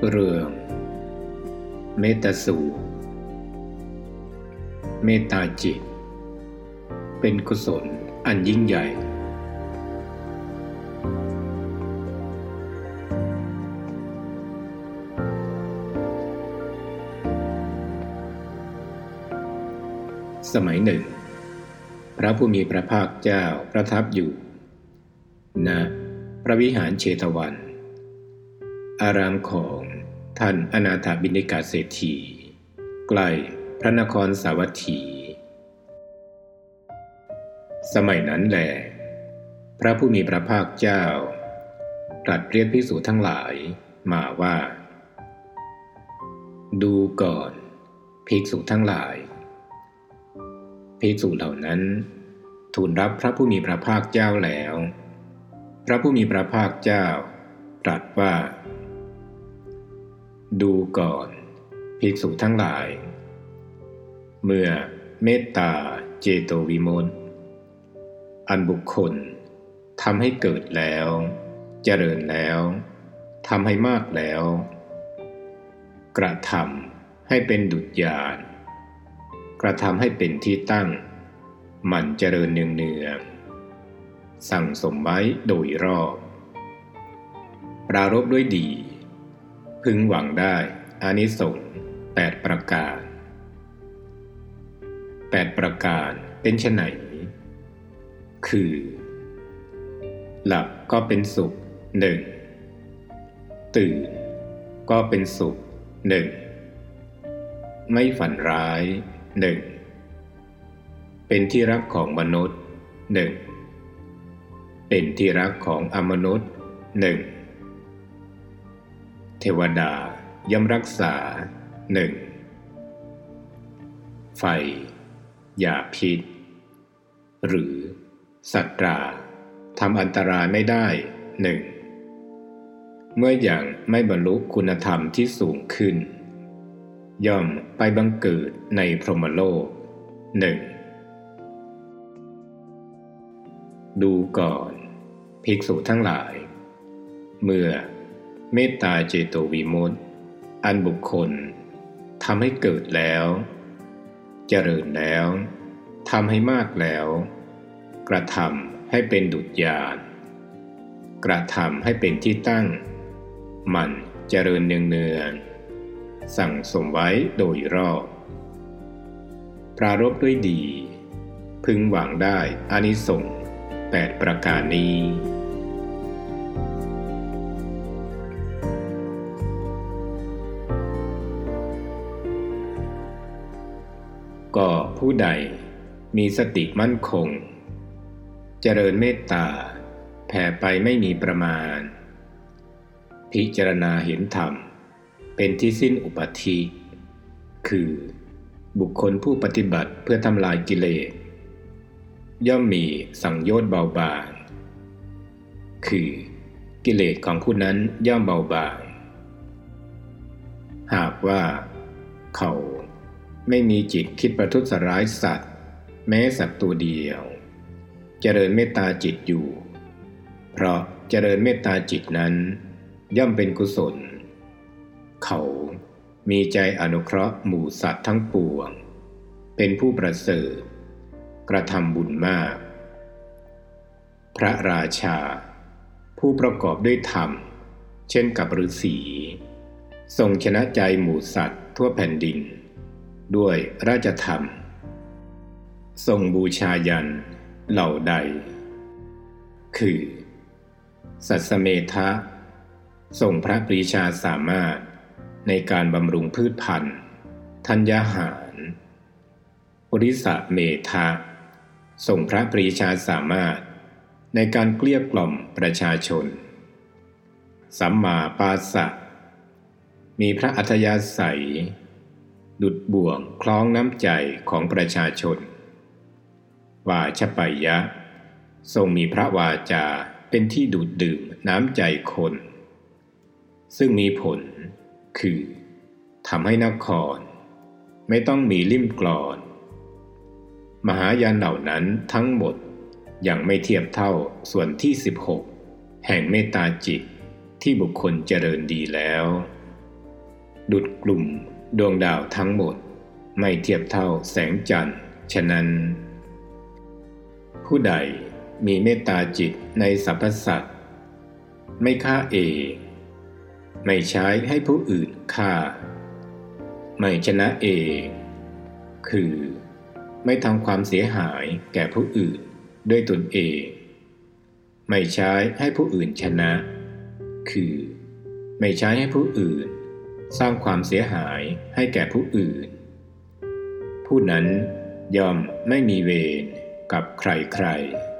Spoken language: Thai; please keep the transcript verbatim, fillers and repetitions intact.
เรื่องเมตตาสูตรเมตตาจิตเป็นกุศลอันยิ่งใหญ่สมัยหนึ่งพระผู้มีพระภาคเจ้าประทับอยู่ณพระวิหารเชตวัน อารามของท่านอนาถบิณฑิกเศรษฐีใกล้พระนครสาวัตถีสมัยนั้นแลพระผู้มีพระภาคเจ้าตรัสเรียกภิกษุทั้งหลายมาว่าดูก่อนภิกษุทั้งหลายภิกษุเหล่านั้นทูลรับพระผู้มีพระภาคเจ้าแล้วพระผู้มีพระภาคเจ้าตรัสว่าดูก่อนภิกษุทั้งหลายเมื่อเมตตาเจโตวิมุตติอันบุคคลทำให้เกิดแล้วเจริญแล้วทำให้มากแล้วกระทำให้เป็นดุจญาณกระทำให้เป็นที่ตั้งหมั่นเจริญเนืองๆสั่งสมไว้โดยรอบปรารภด้วยดีพึงหวังได้อานิสงส์แปดประการแปดประการเป็นไฉนคือหลับก็เป็นสุขหนึ่งตื่นก็เป็นสุขหนึ่งไม่ฝันร้ายหนึ่งเป็นที่รักของมนุษย์หนึ่งเป็นที่รักของอมนุษย์หนึ่งเทวดาย่อมรักษาหนึ่งไฟยาพิษหรือสัตราทำอันตรายไม่ได้หนึ่งเมื่อยังไม่บรรลุคุณธรรมที่สูงขึ้นย่อมไปบังเกิดในพรหมโลกหนึ่งดูก่อนภิกษุทั้งหลายเมื่อเมตตาเจโตวิมุตติอันบุคคลทำให้เกิดแล้วเจริญแล้วทำให้มากแล้วกระทำให้เป็นดุจญาณกระทำให้เป็นที่ตั้งหมั่นเจริญเนืองๆสั่งสมไว้โดยรอบปรารภด้วยดีพึงหวังได้อานิสงส์แปดประการนี้ก็ผู้ใดมีสติมั่นคงเจริญเมตตาแผ่ไปไม่มีประมาณพิจารณาเห็นธรรมเป็นที่สิ้นอุปาทิคือบุคคลผู้ปฏิบัติเพื่อทำลายกิเลสย่อมมีสังโยชน์เบาบางคือกิเลสของผู้นั้นย่อมเบาบางหากว่าเขาไม่มีจิตคิดประทุษร้ายสัตว์แม้สัตว์ตัวเดียวเจริญเมตตาจิตอยู่เพราะเจริญเมตตาจิตนั้นย่อมเป็นกุศลเขามีใจอนุเคราะห์หมู่สัตว์ทั้งปวงเป็นผู้ประเสริฐกระทำบุญมากพระราชาผู้ประกอบด้วยธรรมเช่นกับฤาษีทรงชนะใจหมู่สัตว์ทั่วแผ่นดินด้วยราชธรรมทรงบูชายัญเหล่าใดคือสัสสเมทะทรงพระปรีชาสามารถในการบำรุงพืชพันธุ์ธัญญาหารปุริสเมทะทรงพระปรีชาสามารถในการเกลี้ยกล่อมประชาชนสัมมาปาสะมีพระอัธยาศัยดุจบ่วงคล้องน้ำใจของประชาชนวาชปัยยะทรงมีพระวาจาเป็นที่ดูดดื่มน้ำใจคนซึ่งมีผลคือทำให้นครไม่ต้องมีลิ่มกลอนมหายานเหล่านั้นทั้งหมดยังไม่เทียบเท่าส่วนที่สิบหกแห่งเมตตาจิตที่บุคคลเจริญดีแล้วดุจกลุ่มดวงดาวทั้งหมดไม่เทียบเท่าแสงจันทร์ฉะนั้นผู้ใดมีเมตตาจิตในสรรพสัตว์ไม่ฆ่าเองไม่ใช้ให้ผู้อื่นฆ่าไม่ชนะเองคือไม่ทำความเสียหายแก่ผู้อื่นด้วยตนเองไม่ใช้ให้ผู้อื่นชนะคือไม่ใช้ให้ผู้อื่นสร้างความเสียหายให้แก่ผู้อื่นผู้นั้นย่อมไม่มีเวรกับใครๆ